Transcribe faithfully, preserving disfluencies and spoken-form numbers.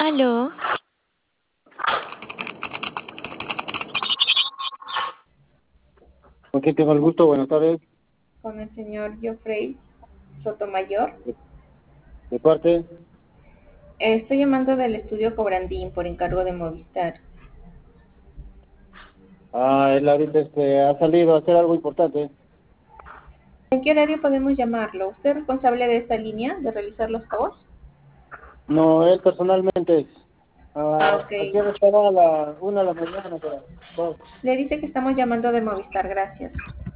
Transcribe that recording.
Aló, ¿Con quién tengo el gusto? Buenas tardes. Con el señor Geoffrey Sotomayor. ¿De, de parte? Eh, Estoy llamando del estudio Cobrandín por encargo de Movistar. Ah, él ahorita este, ha salido a hacer algo importante. ¿En qué horario podemos llamarlo? ¿Usted es responsable de esta línea, de realizar los pagos? No, él personalmente es. Ah, Ah, ok. aquí estará a la una de la mañana, pero dos. Le dice que estamos llamando de Movistar, gracias.